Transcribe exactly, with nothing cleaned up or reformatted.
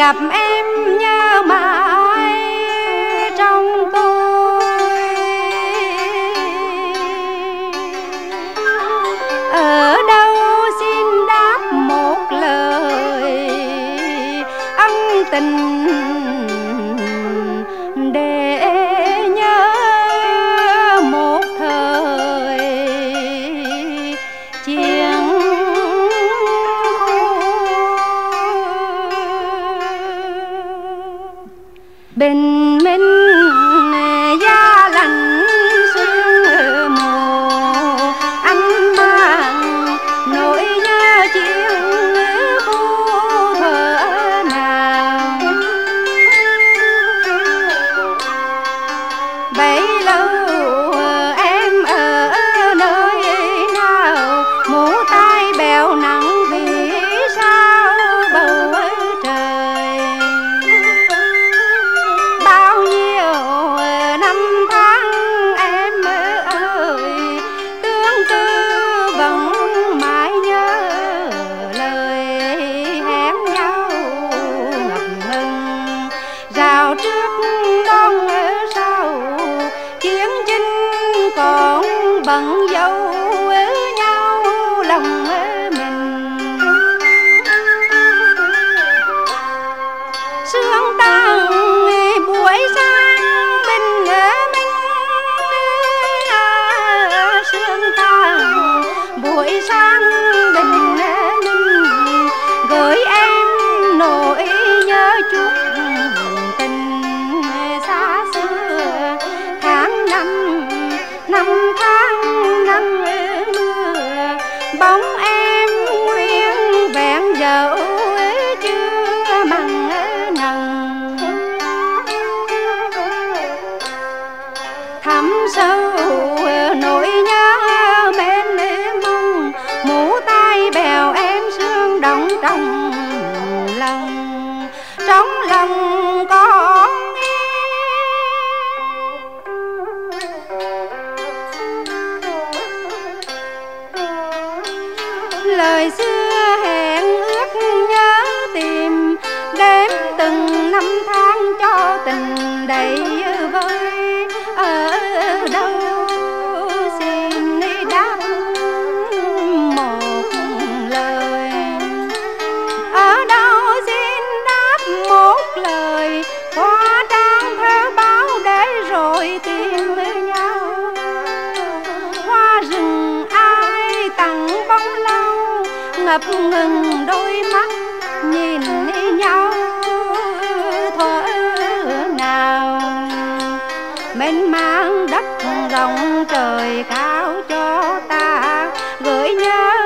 gặp em nhớ mãi trong tôi. Ở đâu xin đáp một lời ân tình để nhớ một thời chiến khu. Bình minh giá lạnh sương mù, anh mang nỗi nhớ chiến khu thuở nào. Bấy lâu em ở nơi nào, mũ tay bèo nặng vì sao bầu trời. Bao nhiêu năm tháng em ơi, tương tư vẫn mãi nhớ lời hẹn nhau ngập ngừng. Rào trước đón ở sau chiến chinh còn bận dâu nhau lòng mình. Sương tan buổi sáng bình minh, sương tan buổi sáng bình minh, gửi em nỗi nhớ chút tình xa xưa. Tháng năm năm tháng năm mưa, bóng em nguyên vẹn dấu chưa mặn nồng. Thẳm sâu nỗi nhớ bên mong, mũ tay bèo em sương động trong lòng, trong lòng con lời xưa hẹn ước nhớ tìm, đếm từng năm tháng cho tình đầy vơi. Ở đâu xin đáp một lời, ở đâu xin đáp một lời, qua trang thơ báo để rồi tìm nhau. Hoa rừng ai tặng bóng lâu, ngập ngừng đôi mắt nhìn nhau thuở nào. Mênh mang đất rộng trời cao cho ta, gửi nhớ